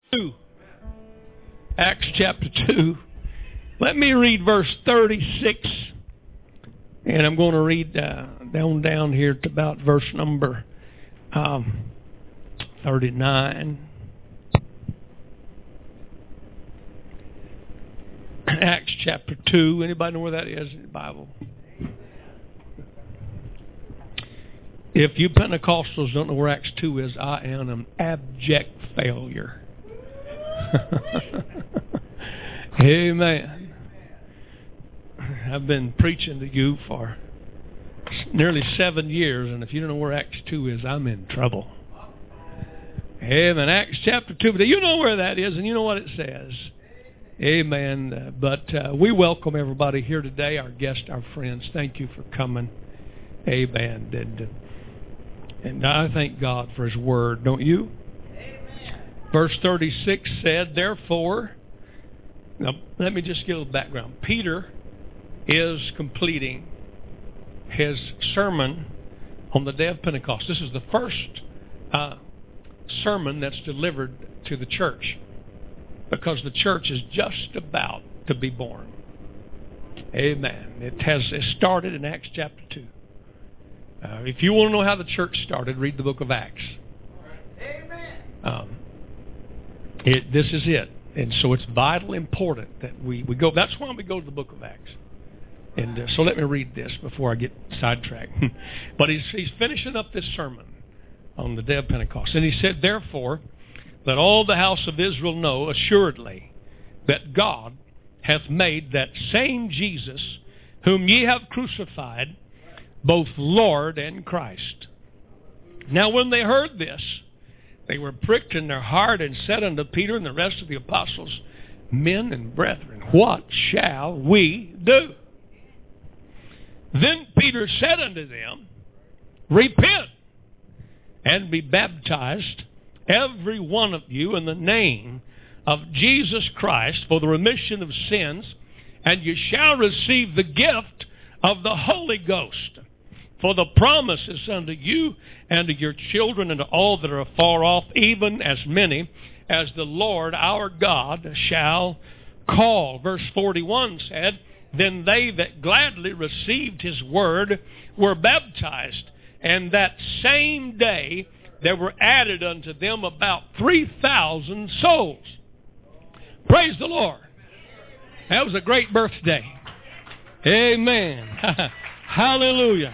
2. Acts chapter 2. Let me read verse 36. And I'm going to read down here to about verse number 39. Acts chapter 2. Anybody know where that is in the Bible? If you Pentecostals don't know where Acts 2 is, I am an abject failure. Amen. I've been preaching to you for nearly 7 years, and if you don't know where Acts 2 is, I'm in trouble. Amen. Acts chapter 2. But you know where that is, and you know what it says. Amen. But we welcome everybody here today, our guests, our friends. Thank you for coming. Amen. And I thank God for His Word, don't you? Amen. Verse 36 said, therefore, now let me just give a little background. Peter is completing his sermon on the day of Pentecost. This is the first sermon that's delivered to the church, because the church is just about to be born. Amen. It started in Acts chapter 2. If you want to know how the church started, read the book of Acts. Amen. This is it. And so it's vitally important that we go. That's why we go to the book of Acts. And so let me read this before I get sidetracked. But he's finishing up this sermon on the day of Pentecost. And he said, therefore, let all the house of Israel know assuredly that God hath made that same Jesus whom ye have crucified both Lord and Christ. Now when they heard this, they were pricked in their heart and said unto Peter and the rest of the apostles, men and brethren, what shall we do? Then Peter said unto them, repent and be baptized, every one of you, in the name of Jesus Christ for the remission of sins, and you shall receive the gift of the Holy Ghost. For the promise is unto you and to your children and to all that are afar off, even as many as the Lord our God shall call. Verse 41 said, then they that gladly received his word were baptized, and that same day there were added unto them about 3,000 souls. Praise the Lord. That was a great birthday. Amen. Hallelujah.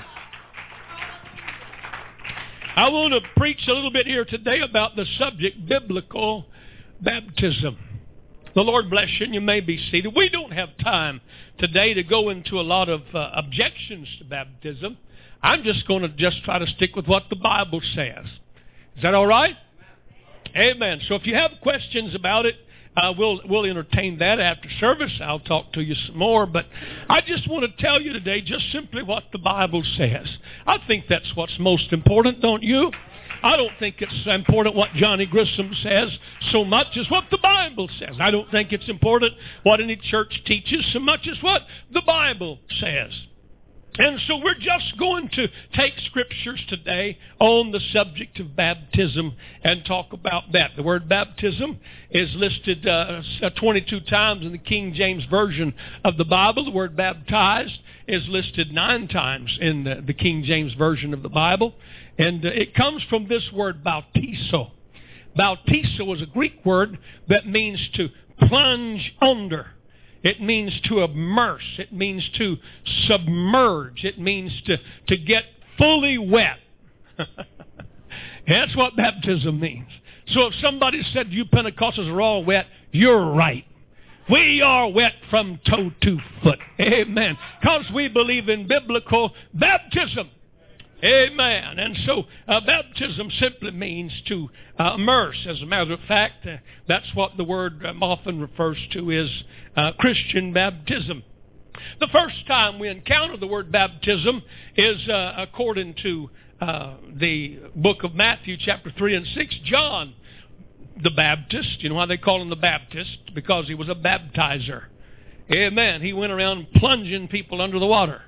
I want to preach a little bit here today about the subject, biblical baptism. The Lord bless you, and you may be seated. We don't have time today to go into a lot of objections to baptism. I'm just going to try to stick with what the Bible says. Is that all right? Amen. So if you have questions about it, we'll entertain that after service. I'll talk to you some more. But I just want to tell you today just simply what the Bible says. I think that's what's most important, don't you? I don't think it's important what Johnny Grissom says so much as what the Bible says. I don't think it's important what any church teaches so much as what the Bible says. And so we're just going to take scriptures today on the subject of baptism and talk about that. The word baptism is listed 22 times in the King James Version of the Bible. The word baptized is listed 9 times in the King James Version of the Bible. And it comes from this word bautizo. Bautizo is a Greek word that means to plunge under. It means to immerse. It means to submerge. It means to get fully wet. That's what baptism means. So if somebody said you Pentecostals are all wet, you're right. We are wet from toe to foot. Amen. Because we believe in biblical baptism. Amen. And so baptism simply means to immerse. As a matter of fact, that's what the word often refers to is Christian baptism. The first time we encounter the word baptism is according to the book of Matthew, chapter 3 and 6. John the Baptist, you know why they call him the Baptist? Because he was a baptizer. Amen. He went around plunging people under the water.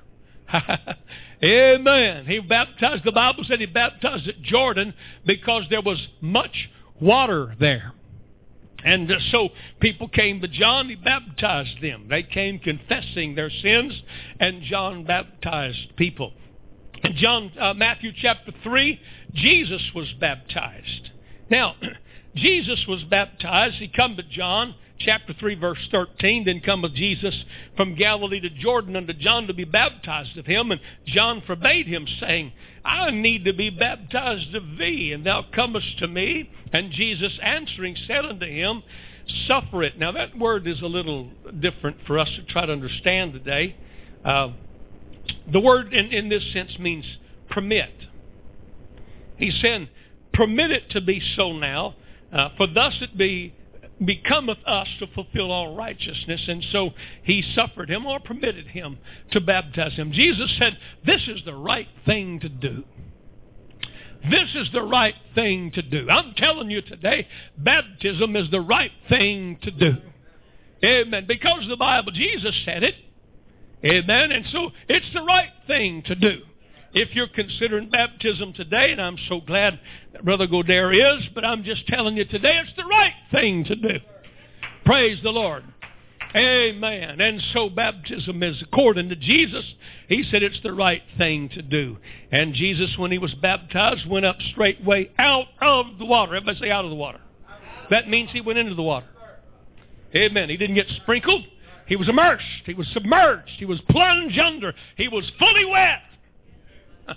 Amen. He baptized, the Bible said he baptized at Jordan because there was much water there. And so people came to John, he baptized them. They came confessing their sins, and John baptized people. In Matthew chapter 3, Jesus was baptized. Now, Jesus was baptized. He come to John, chapter 3, verse 13. Then cometh Jesus from Galilee to Jordan unto John to be baptized of him. And John forbade him, saying, I need to be baptized of thee, and thou comest to me. And Jesus answering said unto him, Suffer it. Now that word is a little different for us to try to understand today. The word in this sense means permit. He's saying, permit it to be so now, for thus it becometh us to fulfill all righteousness. And so he suffered him or permitted him to baptize him. Jesus said, this is the right thing to do. This is the right thing to do. I'm telling you today, baptism is the right thing to do. Amen. Because the Bible, Jesus said it. Amen. And so it's the right thing to do. If you're considering baptism today, and I'm so glad that Brother Goddard is, but I'm just telling you today, it's the right thing to do. Praise the Lord. Amen. And so baptism is according to Jesus. He said it's the right thing to do. And Jesus, when he was baptized, went up straightway out of the water. Everybody say out of the water. That means he went into the water. Amen. He didn't get sprinkled. He was immersed. He was submerged. He was plunged under. He was fully wet.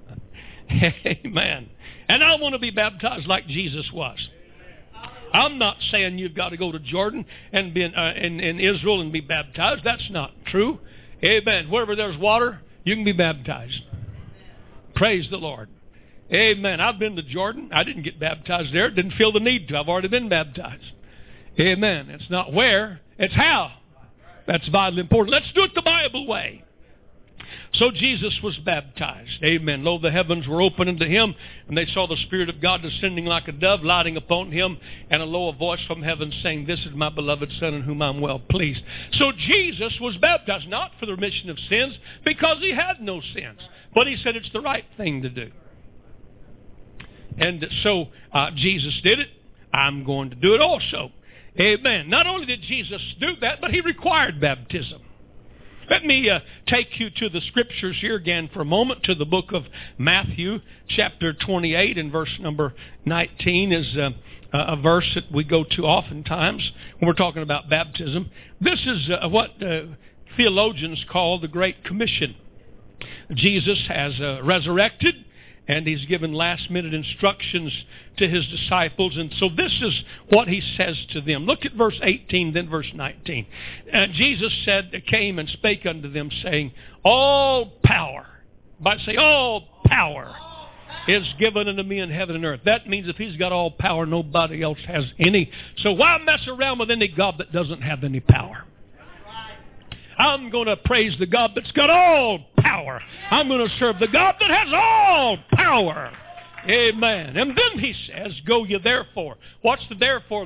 Amen. And I want to be baptized like Jesus was. I'm not saying you've got to go to Jordan and be in Israel and be baptized. That's not true. Amen. Wherever there's water, you can be baptized. Praise the Lord. Amen. I've been to Jordan. I didn't get baptized there. Didn't feel the need to. I've already been baptized. Amen. It's not where, it's how. That's vitally important. Let's do it the Bible way. So Jesus was baptized. Amen. Lo, the heavens were opened unto him, and they saw the Spirit of God descending like a dove, lighting upon him, and a low voice from heaven saying, This is my beloved Son, in whom I'm well pleased. So Jesus was baptized, not for the remission of sins, because he had no sins. But he said it's the right thing to do. And so Jesus did it. I'm going to do it also. Amen. Not only did Jesus do that, but he required baptism. Let me take you to the Scriptures here again for a moment, to the book of Matthew, chapter 28, and verse number 19 is a verse that we go to oftentimes when we're talking about baptism. This is what theologians call the Great Commission. Jesus has resurrected, and he's given last-minute instructions to his disciples. And so this is what he says to them. Look at verse 18, then verse 19. Jesus came and spake unto them, saying, All power, everybody say, all power is given unto me in heaven and earth. That means if he's got all power, nobody else has any. So why mess around with any God that doesn't have any power? I'm going to praise the God that's got all power. I'm going to serve the God that has all power. Amen. And then he says, Go ye therefore. What's the therefore?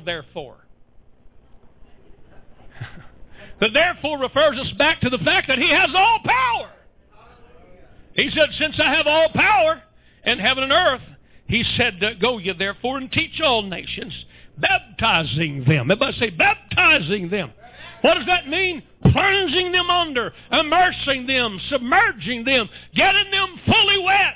The therefore refers us back to the fact that he has all power. He said, since I have all power in heaven and earth, he said, Go ye therefore and teach all nations, baptizing them. Everybody say, baptizing them. What does that mean? Plunging them under, immersing them, submerging them, getting them fully wet.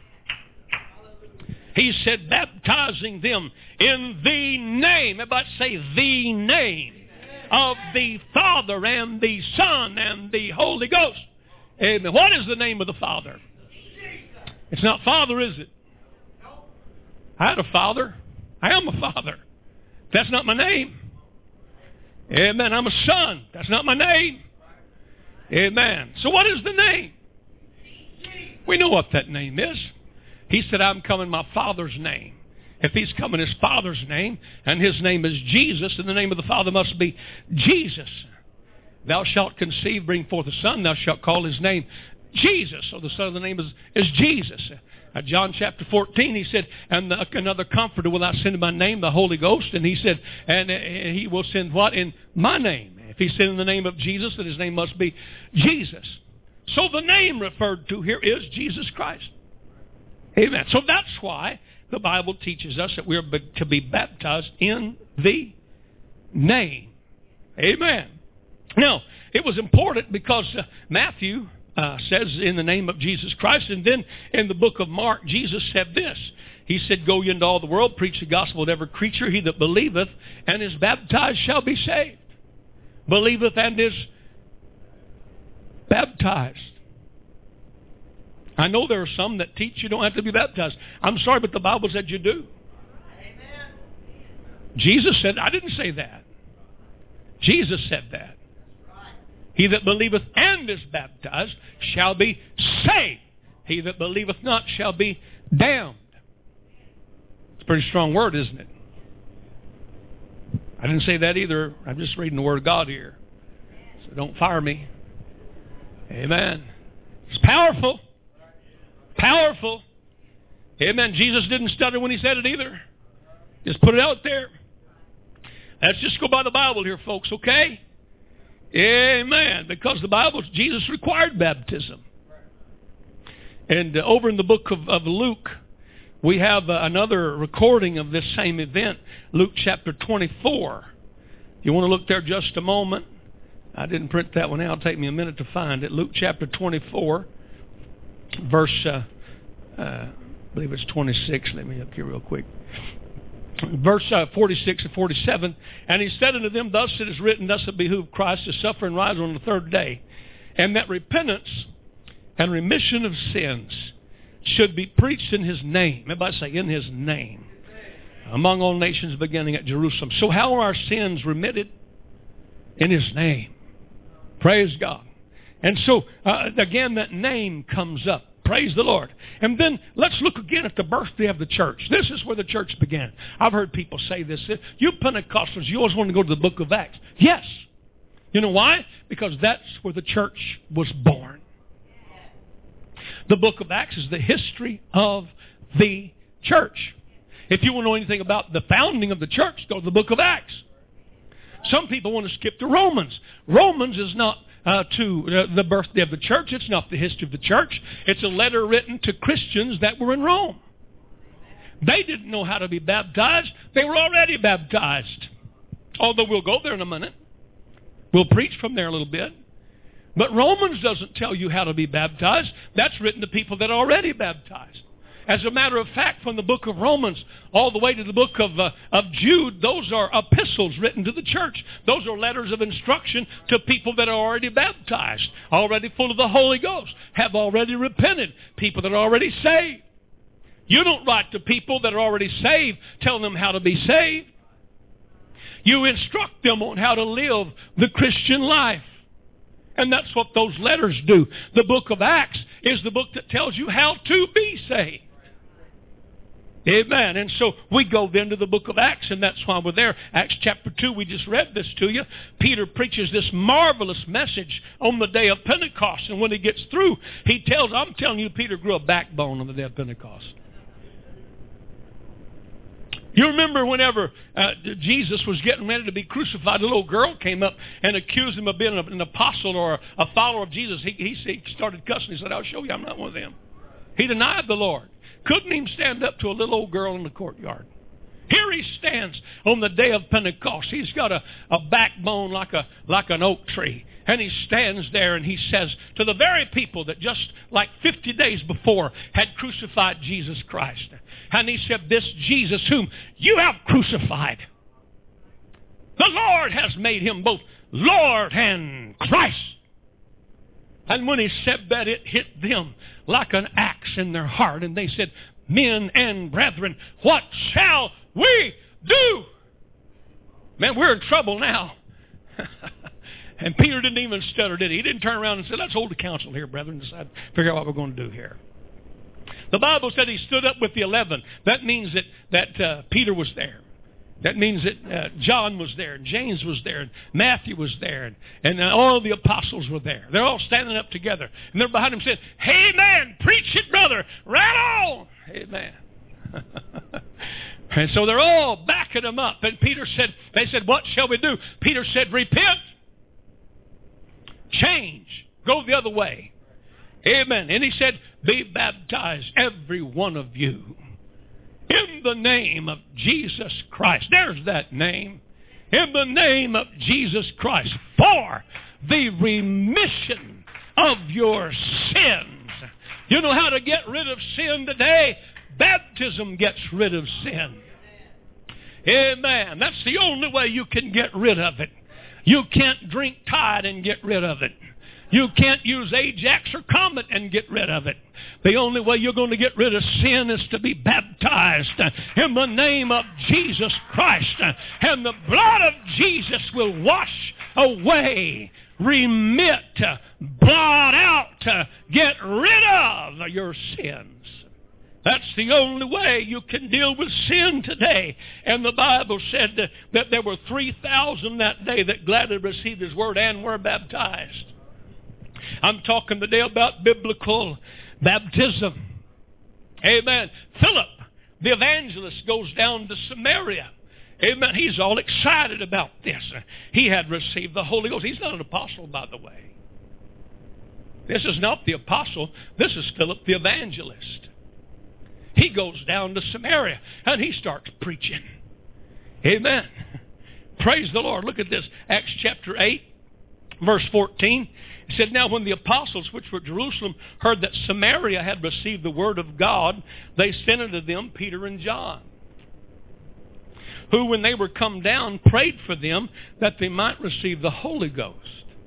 He said, baptizing them in the name, everybody say the name, of the Father and the Son and the Holy Ghost. Amen. What is the name of the Father? It's not Father, is it? I had a father. I am a father. That's not my name. Amen. I'm a son. That's not my name. Amen. So what is the name? We know what that name is. He said, I'm coming in my Father's name. If he's coming in his Father's name, and his name is Jesus, and the name of the Father must be Jesus. Thou shalt conceive, bring forth a son, thou shalt call his name Jesus. So the son of the name is Jesus. John chapter 14, he said, and another comforter will I send in my name, the Holy Ghost. And he said, and he will send what? In my name. If he sent in the name of Jesus, then his name must be Jesus. So the name referred to here is Jesus Christ. Amen. So that's why the Bible teaches us that we are to be baptized in the name. Amen. Now, it was important because Matthew says in the name of Jesus Christ, and then in the book of Mark, Jesus said this. He said, go ye into all the world, preach the gospel to every creature. He that believeth and is baptized shall be saved. Believeth and is baptized. I know there are some that teach you don't have to be baptized. I'm sorry, but the Bible said you do. Amen. Jesus said, I didn't say that. Jesus said that. He that believeth and is baptized shall be saved. He that believeth not shall be damned. It's a pretty strong word, isn't it? I didn't say that either. I'm just reading the Word of God here. So don't fire me. Amen. It's powerful. Powerful. Amen. Jesus didn't stutter when He said it either. Just put it out there. Let's just go by the Bible here, folks, okay? Amen. Because the Bible, Jesus required baptism. And over in the book of Luke, we have another recording of this same event, Luke chapter 24. You want to look there just a moment? I didn't print that one out. It'll take me a minute to find it. Luke chapter 24, verse, I believe it's 26. Let me look here real quick. Verse 46 and 47. And he said unto them, thus it is written, thus it behooved Christ to suffer and rise on the third day, and that repentance and remission of sins should be preached in His name. Everybody say, in His name. Among all nations beginning at Jerusalem. So how are our sins remitted? In His name. Praise God. And so, again, that name comes up. Praise the Lord. And then let's look again at the birthday of the church. This is where the church began. I've heard people say this. You Pentecostals, you always want to go to the book of Acts. Yes. You know why? Because that's where the church was born. The book of Acts is the history of the church. If you want to know anything about the founding of the church, go to the book of Acts. Some people want to skip to Romans. Romans is not to the birthday of the church. It's not the history of the church. It's a letter written to Christians that were in Rome. They didn't know how to be baptized. They were already baptized. Although we'll go there in a minute. We'll preach from there a little bit. But Romans doesn't tell you how to be baptized. That's written to people that are already baptized. As a matter of fact, from the book of Romans all the way to the book of Jude, those are epistles written to the church. Those are letters of instruction to people that are already baptized, already full of the Holy Ghost, have already repented, people that are already saved. You don't write to people that are already saved, telling them how to be saved. You instruct them on how to live the Christian life. And that's what those letters do. The book of Acts is the book that tells you how to be saved. Amen. And so we go then to the book of Acts, and that's why we're there. Acts chapter 2, we just read this to you. Peter preaches this marvelous message on the day of Pentecost. And when he gets through, he tells, I'm telling you, Peter grew a backbone on the day of Pentecost. You remember whenever Jesus was getting ready to be crucified, a little girl came up and accused him of being an apostle or a follower of Jesus. He started cussing. He said, I'll show you I'm not one of them. He denied the Lord. Couldn't even stand up to a little old girl in the courtyard. Here he stands on the day of Pentecost. He's got a backbone like an oak tree. And he stands there and he says to the very people that just like 50 days before had crucified Jesus Christ. And he said, this Jesus whom you have crucified, the Lord has made him both Lord and Christ. And when he said that, it hit them like an axe in their heart. And they said, men and brethren, what shall we do? Man, we're in trouble now. And Peter didn't even stutter, did he? He didn't turn around and say, let's hold a council here, brethren, and figure out what we're going to do here. The Bible said he stood up with the 11. That means that Peter was there. That means that John was there, and James was there, and Matthew was there, and all the apostles were there. They're all standing up together. And they're behind him saying, hey, man, preach it, brother. Right on. Amen. And so they're all backing him up. And they said, what shall we do? Peter said, repent. Change. Go the other way. Amen. And he said, be baptized, every one of you, in the name of Jesus Christ. There's that name. in the name of Jesus Christ for the remission of your sins. You know how to get rid of sin today? Baptism gets rid of sin. Amen. That's the only way you can get rid of it. You can't drink Tide and get rid of it. You can't use Ajax or Comet and get rid of it. The only way you're going to get rid of sin is to be baptized in the name of Jesus Christ. And the blood of Jesus will wash away, remit, blot out, get rid of your sins. That's the only way you can deal with sin today. And the Bible said that there were 3,000 that day that gladly received His word and were baptized. I'm talking today about biblical baptism. Amen. Philip, the evangelist, goes down to Samaria. Amen. He's all excited about this. He had received the Holy Ghost. He's not an apostle, by the way. This is not the apostle. This is Philip the evangelist. He goes down to Samaria and he starts preaching. Amen. Praise the Lord. Look at this. Acts chapter 8, verse 14. It said, now when the apostles which were at Jerusalem heard that Samaria had received the word of God, they sent unto them Peter and John, who when they were come down prayed for them that they might receive the Holy Ghost.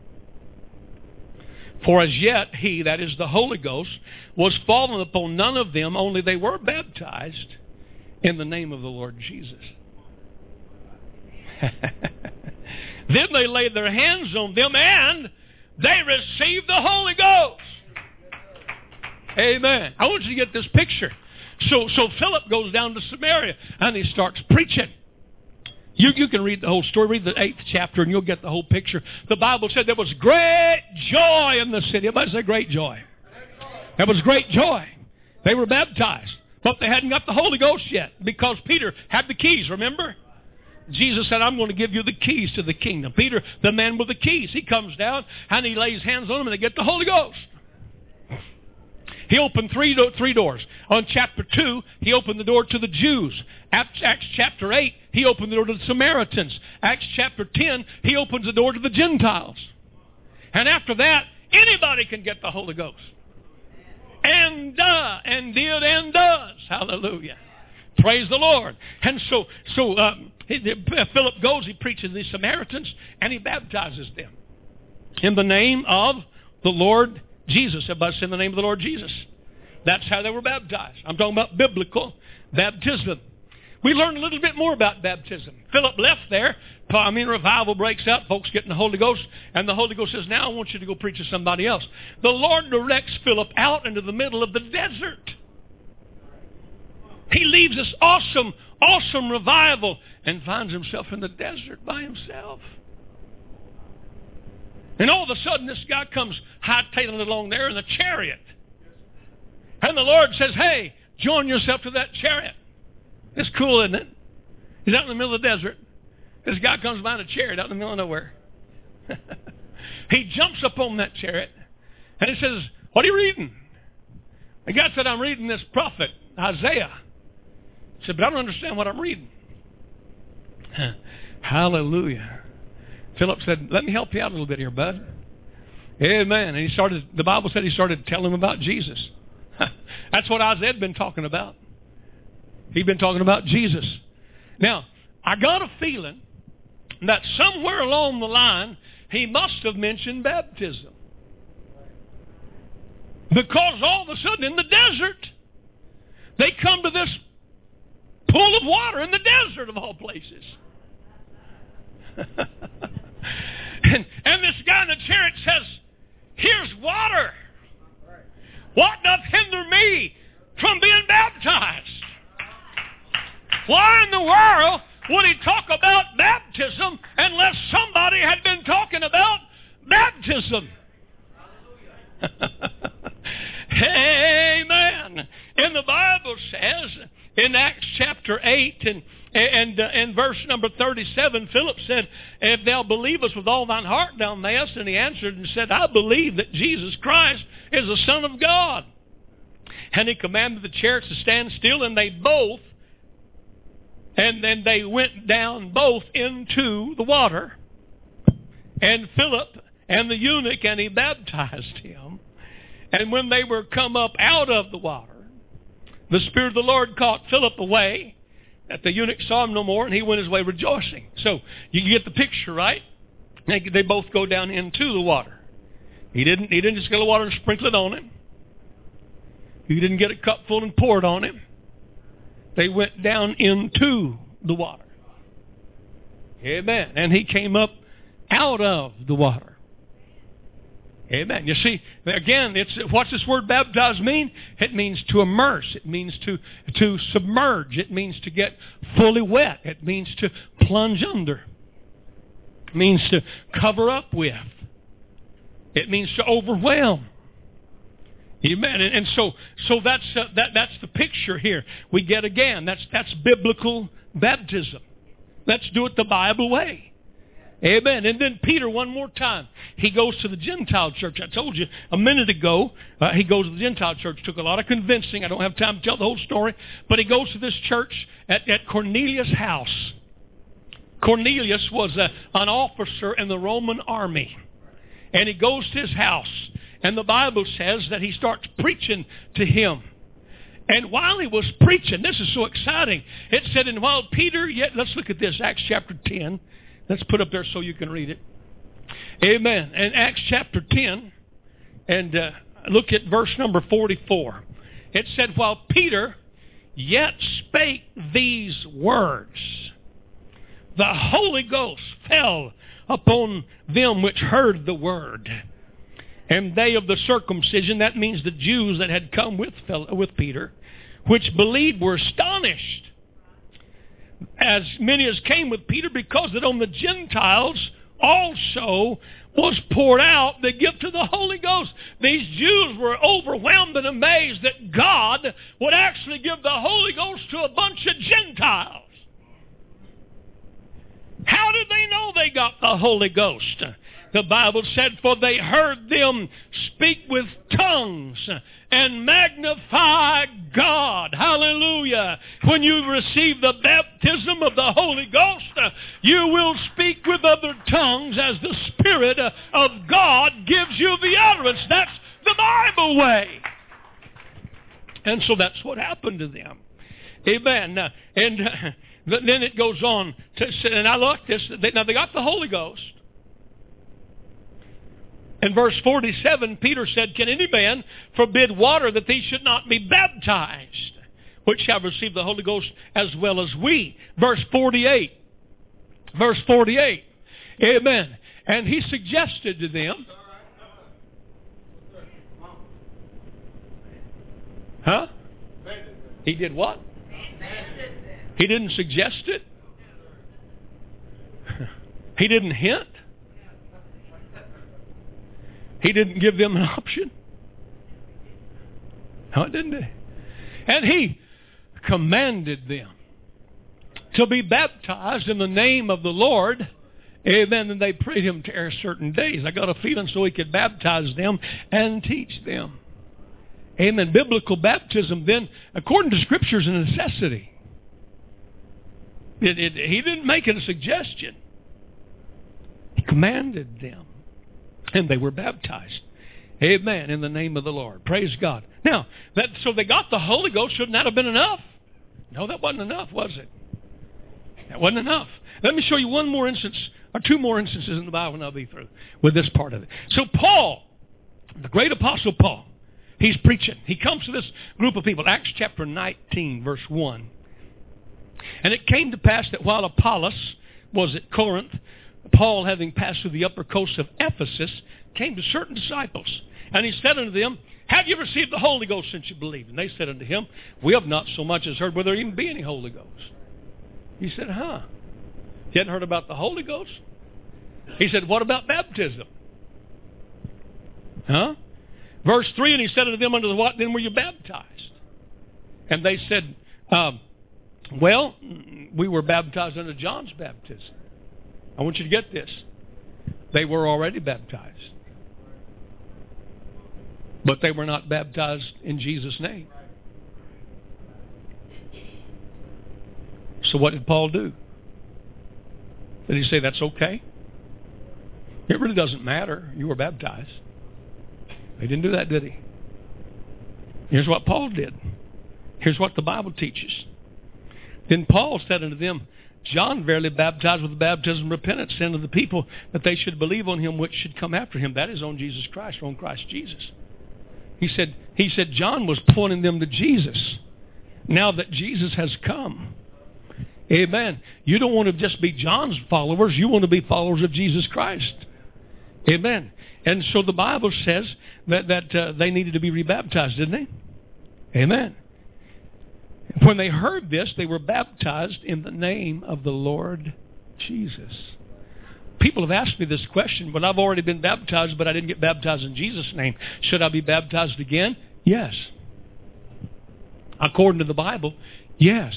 For as yet he, that is the Holy Ghost, was fallen upon none of them, only they were baptized in the name of the Lord Jesus. Then they laid their hands on them and they received the Holy Ghost. Amen. I want you to get this picture. So Philip goes down to Samaria and he starts preaching. You can read the whole story. Read the 8th chapter and you'll get the whole picture. The Bible said there was great joy in the city. Everybody say great joy. There was great joy. They were baptized. But they hadn't got the Holy Ghost yet because Peter had the keys, remember? Jesus said, I'm going to give you the keys to the kingdom. Peter, the man with the keys, he comes down and he lays hands on them and they get the Holy Ghost. He opened three doors. On chapter 2, he opened the door to the Jews. Acts chapter 8, he opened the door to the Samaritans. Acts chapter 10, he opens the door to the Gentiles. And after that, anybody can get the Holy Ghost. And did and does. Hallelujah. Praise the Lord. And so Philip goes, he preaches the Samaritans, and he baptizes them in the name of the Lord Jesus. Everybody say in the name of the Lord Jesus. That's how they were baptized. I'm talking about biblical baptism. We learned a little bit more about baptism. Philip left there. Revival breaks out. Folks getting the Holy Ghost. And the Holy Ghost says, now I want you to go preach to somebody else. The Lord directs Philip out into the middle of the desert. He leaves this awesome revival and finds himself in the desert by himself. And all of a sudden, this guy comes hightailing along there in a chariot. And the Lord says, hey, join yourself to that chariot. It's cool, isn't it? He's out in the middle of the desert. This guy comes by in a chariot out in the middle of nowhere. He jumps up on that chariot. And he says, what are you reading? The guy said, I'm reading this prophet, Isaiah. He said, but I don't understand what I'm reading. Hallelujah. Philip said, let me help you out a little bit here, bud. Amen. And the Bible said he started telling him about Jesus. That's what Isaiah had been talking about. He'd been talking about Jesus. Now, I got a feeling that somewhere along the line, he must have mentioned baptism. Because all of a sudden in the desert, they come to this pool of water in the desert of all places. And this guy in the chariot says, here's water. What doth hinder me from being baptized? Why in the world would he talk about baptism unless somebody had been talking about baptism? Amen. And the Bible says in Acts chapter 8 and verse number 37, Philip said, if thou believest with all thine heart, thou mayest. And he answered and said, I believe that Jesus Christ is the Son of God. And he commanded the chariots to stand still, and they both And then they went down both into the water. And Philip and the eunuch, and he baptized him. And when they were come up out of the water, the Spirit of the Lord caught Philip away, that the eunuch saw him no more, and he went his way rejoicing. So you get the picture, right? They both go down into the water. He didn't just get the water and sprinkle it on him. He didn't get a cup full and pour it on him. They went down into the water. Amen. And he came up out of the water. Amen. You see, again, what's this word baptize mean? It means to immerse. It means to submerge. It means to get fully wet. It means to plunge under. It means to cover up with. It means to overwhelm. Amen. And so that's the picture here. We get again. That's biblical baptism. Let's do it the Bible way. Amen. And then Peter, one more time, he goes to the Gentile church. I told you a minute ago, he goes to the Gentile church. Took a lot of convincing. I don't have time to tell the whole story. But he goes to this church at Cornelius' house. Cornelius was an officer in the Roman army. And he goes to his house. And the Bible says that he starts preaching to him. And while he was preaching, this is so exciting. It said, and while Peter, let's look at this, Acts chapter 10. Let's put up there so you can read it. Amen. And Acts chapter 10, and look at verse number 44. It said, while Peter yet spake these words, the Holy Ghost fell upon them which heard the word. And they of the circumcision, that means the Jews that had come with Peter, which believed were astonished, as many as came with Peter, because that on the Gentiles also was poured out the gift of the Holy Ghost. These Jews were overwhelmed and amazed that God would actually give the Holy Ghost to a bunch of Gentiles. How did they know they got the Holy Ghost? The Bible said, for they heard them speak with tongues and magnify God. Hallelujah. When you receive the baptism of the Holy Ghost, you will speak with other tongues as the Spirit of God gives you the utterance. That's the Bible way. And so that's what happened to them. Amen. And then it goes on to say, and I like this, now they got the Holy Ghost. In verse 47, Peter said, can any man forbid water that these should not be baptized, which shall receive the Holy Ghost as well as we? Verse 48. Amen. And he suggested to them. Huh? He did what? He didn't suggest it. He didn't hint. He didn't give them an option. No, didn't he? And he commanded them to be baptized in the name of the Lord. Amen. And they prayed him to certain days. I got a feeling so he could baptize them and teach them. Amen. Biblical baptism then, according to Scripture, is a necessity. He didn't make it a suggestion. He commanded them. And they were baptized. Amen. In the name of the Lord. Praise God. Now, so they got the Holy Ghost. Shouldn't that have been enough? No, that wasn't enough, was it? That wasn't enough. Let me show you one more instance, or two more instances in the Bible, and I'll be through with this part of it. So Paul, the great apostle Paul, he's preaching. He comes to this group of people. Acts chapter 19, verse 1. And it came to pass that while Apollos was at Corinth, Paul, having passed through the upper coast of Ephesus, came to certain disciples. And he said unto them, have you received the Holy Ghost since you believed? And they said unto him, we have not so much as heard whether there even be any Holy Ghost. He said, You hadn't heard about the Holy Ghost? He said, what about baptism? Verse 3, and he said unto them, unto the what then were you baptized? And they said, well, we were baptized under John's baptism. I want you to get this. They were already baptized. But they were not baptized in Jesus' name. So what did Paul do? Did he say that's okay? It really doesn't matter. You were baptized. He didn't do that, did he? Here's what Paul did. Here's what the Bible teaches. Then Paul said unto them, John verily baptized with the baptism of repentance, saying to the people that they should believe on him which should come after him. That is on Jesus Christ, or on Christ Jesus. He said John was pointing them to Jesus. Now that Jesus has come. Amen. You don't want to just be John's followers. You want to be followers of Jesus Christ. Amen. And so the Bible says that they needed to be rebaptized, didn't they? Amen. When they heard this, they were baptized in the name of the Lord Jesus. People have asked me this question, but I've already been baptized, but I didn't get baptized in Jesus' name. Should I be baptized again? Yes. According to the Bible, yes.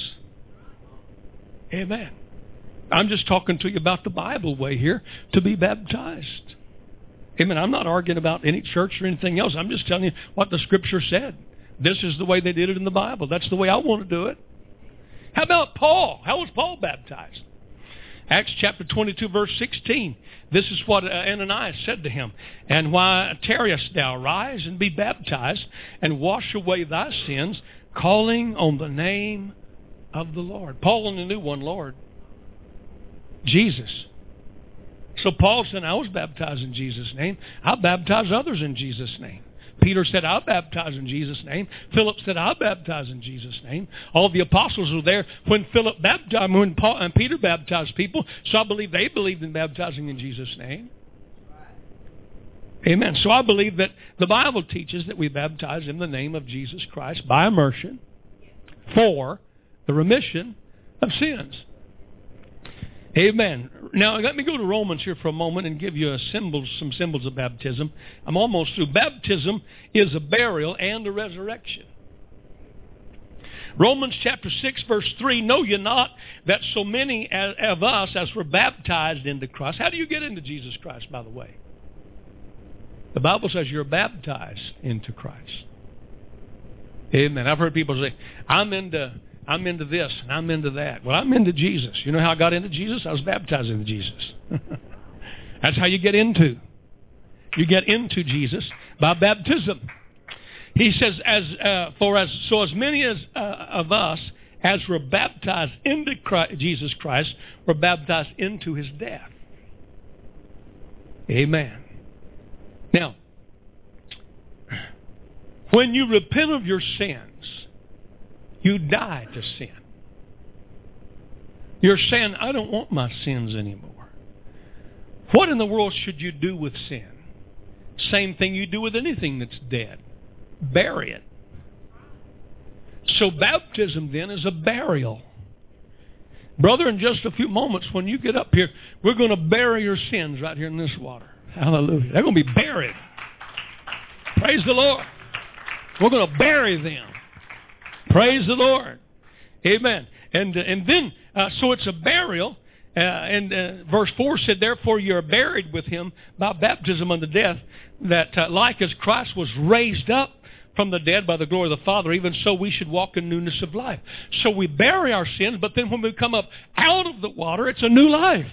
Amen. I'm just talking to you about the Bible way here to be baptized. Amen. I'm not arguing about any church or anything else. I'm just telling you what the Scripture said. This is the way they did it in the Bible. That's the way I want to do it. How about Paul? How was Paul baptized? Acts chapter 22, verse 16. This is what Ananias said to him. And why tarriest thou? Rise and be baptized, and wash away thy sins, calling on the name of the Lord. Paul only knew one Lord, Jesus. So Paul said, I was baptized in Jesus' name. I baptize others in Jesus' name. Peter said, I'll baptize in Jesus' name. Philip said, I'll baptize in Jesus' name. All the apostles were there when Paul and Peter baptized people. So I believe they believed in baptizing in Jesus' name. Amen. So I believe that the Bible teaches that we baptize in the name of Jesus Christ by immersion for the remission of sins. Amen. Now, let me go to Romans here for a moment and give you some symbols of baptism. I'm almost through. Baptism is a burial and a resurrection. Romans chapter 6, verse 3, know ye not that so many of us as were baptized into Christ. How do you get into Jesus Christ, by the way? The Bible says you're baptized into Christ. Amen. I've heard people say, I'm into this and I'm into that. Well, I'm into Jesus. You know how I got into Jesus? I was baptized into Jesus. That's how you get into. You get into Jesus by baptism. He says, as many of us as were baptized into Jesus Christ were baptized into his death. Amen. Now, when you repent of your sins, you die to sin. You're saying, I don't want my sins anymore. What in the world should you do with sin? Same thing you do with anything that's dead. Bury it. So baptism then is a burial. Brother, in just a few moments when you get up here, we're going to bury your sins right here in this water. Hallelujah. They're going to be buried. Praise the Lord. We're going to bury them. Praise the Lord. Amen. And then, so it's a burial. Verse 4 said, therefore you are buried with him by baptism unto death, that like as Christ was raised up from the dead by the glory of the Father, even so we should walk in newness of life. So we bury our sins, but then when we come up out of the water, it's a new life.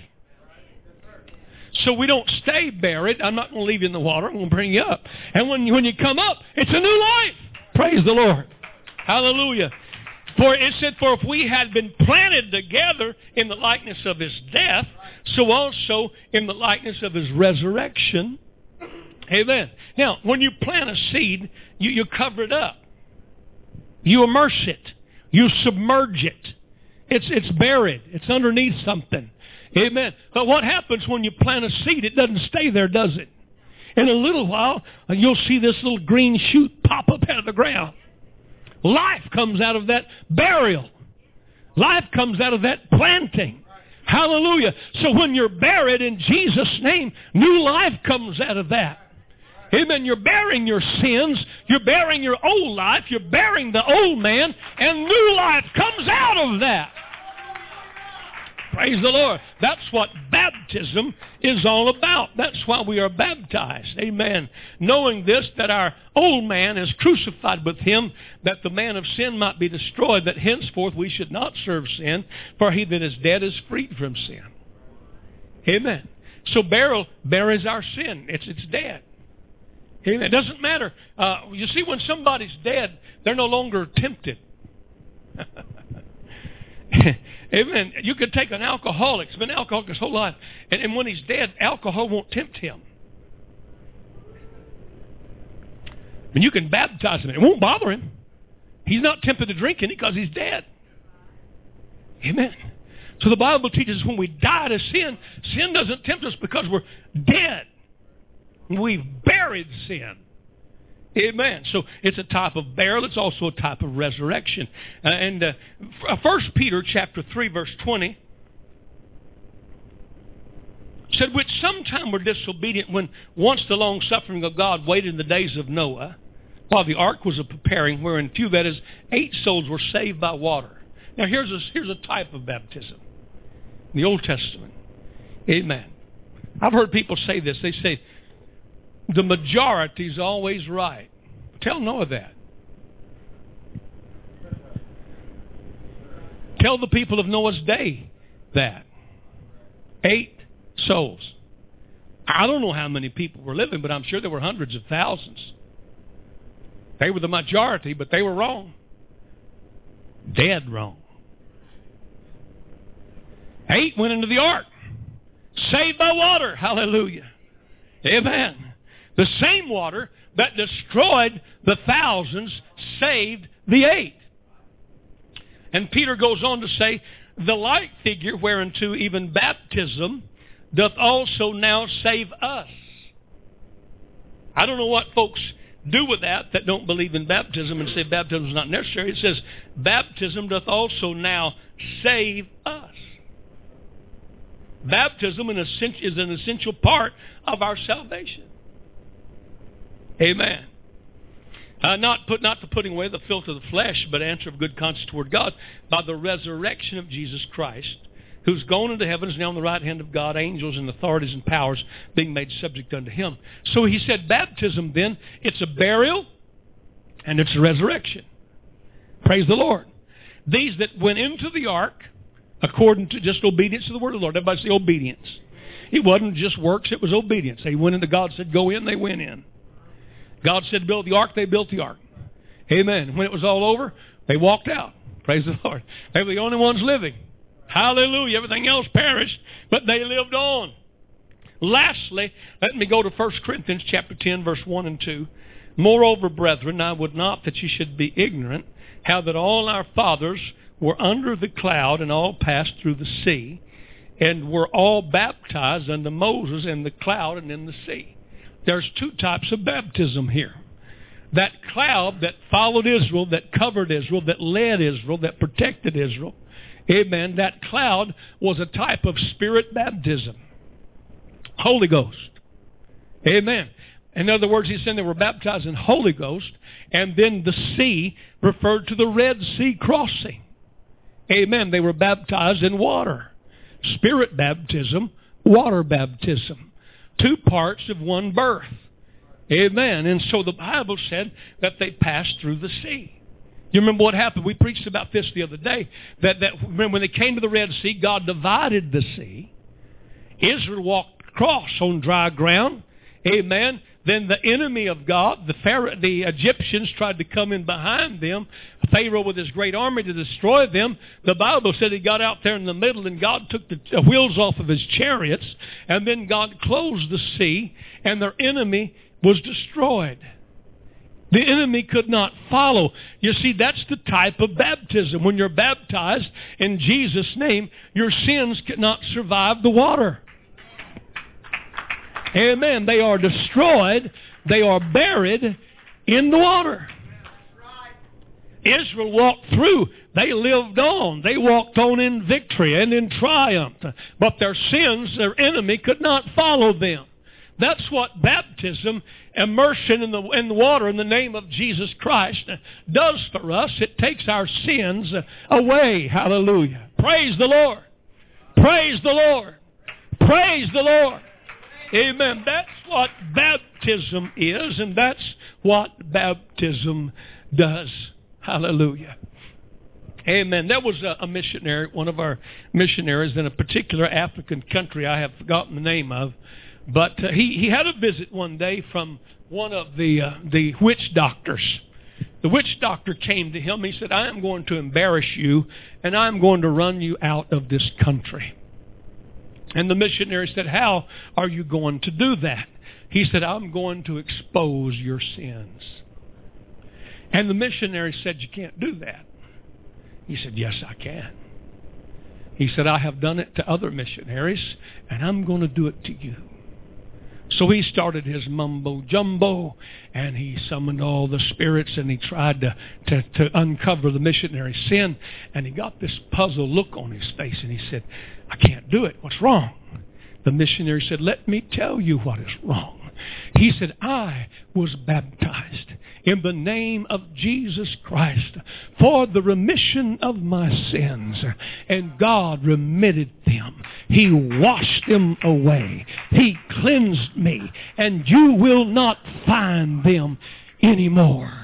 So we don't stay buried. I'm not going to leave you in the water. I'm going to bring you up. And when you come up, it's a new life. Praise the Lord. Hallelujah. For it said, for if we had been planted together in the likeness of his death, so also in the likeness of his resurrection. Amen. Now, when you plant a seed, you cover it up. You immerse it. You submerge it. It's buried. It's underneath something. Amen. But what happens when you plant a seed? It doesn't stay there, does it? In a little while, you'll see this little green shoot pop up out of the ground. Life comes out of that burial. Life comes out of that planting. Hallelujah. So when you're buried in Jesus' name, new life comes out of that. Amen. You're bearing your sins. You're bearing your old life. You're bearing the old man. And new life comes out of that. Praise the Lord. That's what baptism is all about. That's why we are baptized. Amen. Knowing this, that our old man is crucified with him, that the man of sin might be destroyed, that henceforth we should not serve sin, for he that is dead is freed from sin. Amen. So burial buries our sin. It's dead. Amen. It doesn't matter. You see, when somebody's dead, they're no longer tempted. Amen. You could take an alcoholic. He's been an alcoholic his whole life. And when he's dead, alcohol won't tempt him. And you can baptize him. It won't bother him. He's not tempted to drink any because he's dead. Amen. So the Bible teaches us when we die to sin, sin doesn't tempt us because we're dead. We've buried sin. Amen. So it's a type of burial. It's also a type of resurrection. 1 Peter chapter 3, verse 20 said, which sometime were disobedient when once the long-suffering of God waited in the days of Noah, while the ark was preparing, wherein few, that is, 8 souls were saved by water. Now here's a type of baptism in the Old Testament. Amen. I've heard people say this. They say, the majority's always right. Tell Noah that. Tell the people of Noah's day that. 8 souls. I don't know how many people were living, but I'm sure there were hundreds of thousands. They were the majority, but they were wrong. Dead wrong. 8 went into the ark. Saved by water. Hallelujah. Amen. The same water that destroyed the thousands saved the 8. And Peter goes on to say, the like figure whereunto even baptism doth also now save us. I don't know what folks do with that don't believe in baptism and say baptism is not necessary. It says baptism doth also now save us. Baptism is an essential part of our salvation. Amen. Not the putting away the filth of the flesh, but answer of good conscience toward God by the resurrection of Jesus Christ, who's gone into heaven, is now on the right hand of God, angels and authorities and powers being made subject unto him. So he said baptism then, it's a burial and it's a resurrection. Praise the Lord. These that went into the ark, according to just obedience to the word of the Lord. Everybody say obedience. It wasn't just works, it was obedience. They went into, God said go in, they went in. God said build the ark, they built the ark. Amen. When it was all over, they walked out. Praise the Lord. They were the only ones living. Hallelujah. Everything else perished, but they lived on. Lastly, let me go to 1 Corinthians chapter 10, verse 1 and 2. Moreover, brethren, I would not that ye should be ignorant how that all our fathers were under the cloud and all passed through the sea, and were all baptized unto Moses in the cloud and in the sea. There's 2 types of baptism here. That cloud that followed Israel, that covered Israel, that led Israel, that protected Israel. Amen. That cloud was a type of spirit baptism. Holy Ghost. Amen. In other words, he's saying they were baptized in Holy Ghost, and then the sea referred to the Red Sea crossing. Amen. They were baptized in water. Spirit baptism, water baptism. 2 parts of one birth. Amen. And so the Bible said that they passed through the sea. You remember what happened? We preached about this the other day. That when they came to the Red Sea, God divided the sea. Israel walked across on dry ground. Amen. Then the enemy of God, the Egyptians, tried to come in behind them. Pharaoh with his great army to destroy them. The Bible said he got out there in the middle and God took the wheels off of his chariots. And then God closed the sea and their enemy was destroyed. The enemy could not follow. You see, that's the type of baptism. When you're baptized in Jesus' name, your sins cannot survive the water. Amen. They are destroyed. They are buried in the water. Israel walked through. They lived on. They walked on in victory and in triumph. But their sins, their enemy, could not follow them. That's what baptism, immersion in the water in the name of Jesus Christ, does for us. It takes our sins away. Hallelujah. Praise the Lord. Praise the Lord. Praise the Lord. Amen. That's what baptism is, and that's what baptism does. Hallelujah. Amen. There was a missionary, one of our missionaries in a particular African country I have forgotten the name of, but he had a visit one day from one of the witch doctors. The witch doctor came to him. He said, I am going to embarrass you, and I am going to run you out of this country. And the missionary said, how are you going to do that? He said, I'm going to expose your sins. And the missionary said, you can't do that. He said, yes, I can. He said, I have done it to other missionaries, and I'm going to do it to you. So he started his mumbo-jumbo, and he summoned all the spirits, and he tried to uncover the missionary's sin. And he got this puzzled look on his face, and he said, I can't do it. What's wrong? The missionary said, let me tell you what is wrong. He said, I was baptized in the name of Jesus Christ for the remission of my sins, and God remitted them. He washed them away. He cleansed me, and you will not find them anymore.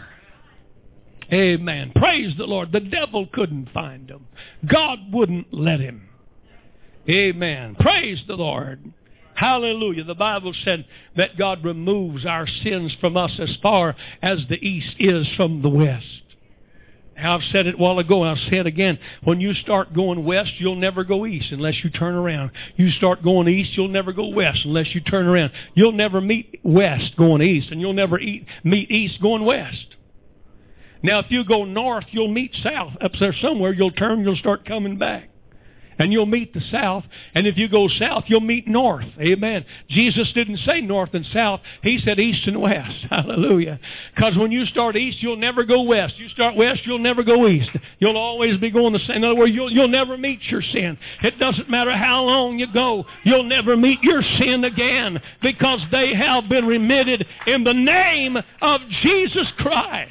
Amen. Praise the Lord. The devil couldn't find them. God wouldn't let him. Amen. Praise the Lord. Hallelujah. The Bible said that God removes our sins from us as far as the east is from the west. Now, I've said it a while ago, and I'll say it again. When you start going west, you'll never go east unless you turn around. You start going east, you'll never go west unless you turn around. You'll never meet west going east, and you'll never meet east going west. Now, if you go north, you'll meet south. Up there somewhere, you'll turn, you'll start coming back. And you'll meet the south. And if you go south, you'll meet north. Amen. Jesus didn't say north and south. He said east and west. Hallelujah. Because when you start east, you'll never go west. You start west, you'll never go east. You'll always be going the same. In other words, you'll never meet your sin. It doesn't matter how long you go. You'll never meet your sin again, because they have been remitted in the name of Jesus Christ.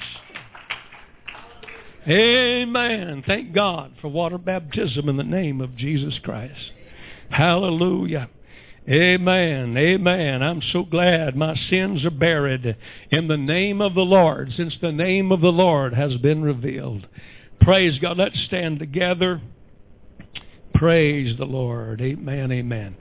Amen. Thank God for water baptism in the name of Jesus Christ. Hallelujah. Amen. Amen. I'm so glad my sins are buried in the name of the Lord, since the name of the Lord has been revealed. Praise God. Let's stand together. Praise the Lord. Amen. Amen.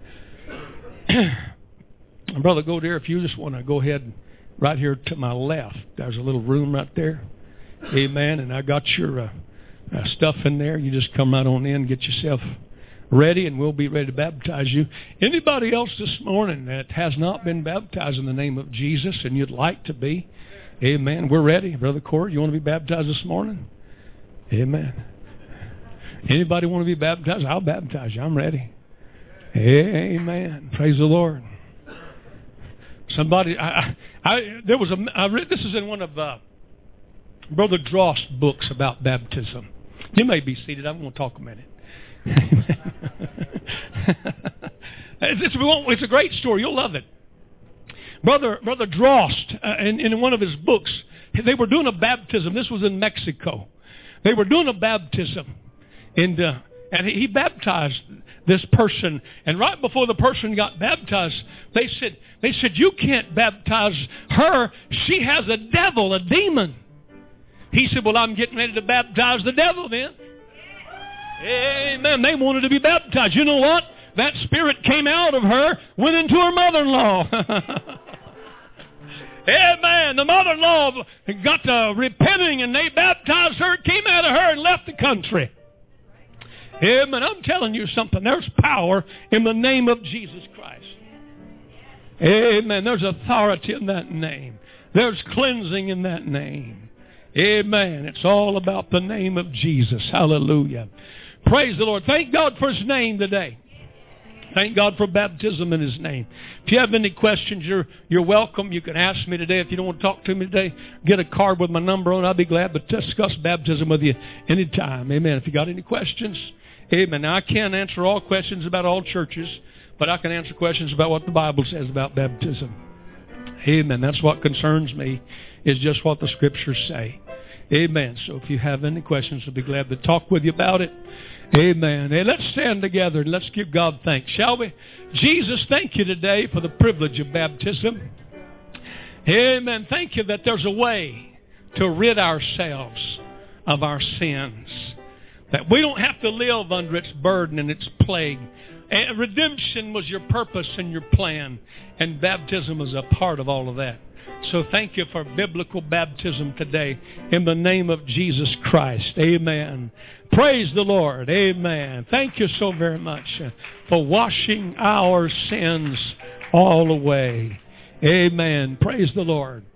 Brother Goder, if you just want to go ahead right here to my left, there's a little room right there. Amen. And I got your stuff in there. You just come right on in, get yourself ready, and we'll be ready to baptize you. Anybody else this morning that has not been baptized in the name of Jesus and you'd like to be? Amen. We're ready. Brother Court, you want to be baptized this morning? Amen. Anybody want to be baptized? I'll baptize you. I'm ready. Amen. Praise the Lord. Somebody, this is in one of Brother Drost's books about baptism. You may be seated. I'm going to talk a minute. It's a great story. You'll love it. Brother Drost, in one of his books, they were doing a baptism. This was in Mexico. They were doing a baptism, and he baptized this person. And right before the person got baptized, they said, you can't baptize her. She has a devil, a demon. He said, well, I'm getting ready to baptize the devil then. Amen. They wanted to be baptized. You know what? That spirit came out of her, went into her mother-in-law. Amen. The mother-in-law got to repenting, and they baptized her, came out of her, and left the country. Amen. I'm telling you something. There's power in the name of Jesus Christ. Amen. There's authority in that name. There's cleansing in that name. Amen. It's all about the name of Jesus. Hallelujah. Praise the Lord. Thank God for His name today. Thank God for baptism in His name. If you have any questions, you're welcome. You can ask me today. If you don't want to talk to me today, get a card with my number on. I'll be glad to discuss baptism with you anytime. Amen. If you got any questions, amen. Now, I can't answer all questions about all churches, but I can answer questions about what the Bible says about baptism. Amen. That's what concerns me, is just what the Scriptures say. Amen. So if you have any questions, we'll be glad to talk with you about it. Amen. Hey, let's stand together and let's give God thanks, shall we? Jesus, thank you today for the privilege of baptism. Amen. Thank you that there's a way to rid ourselves of our sins, that we don't have to live under its burden and its plague. And redemption was your purpose and your plan, and baptism is a part of all of that. So thank you for biblical baptism today in the name of Jesus Christ. Amen. Praise the Lord. Amen. Thank you so very much for washing our sins all away. Amen. Praise the Lord.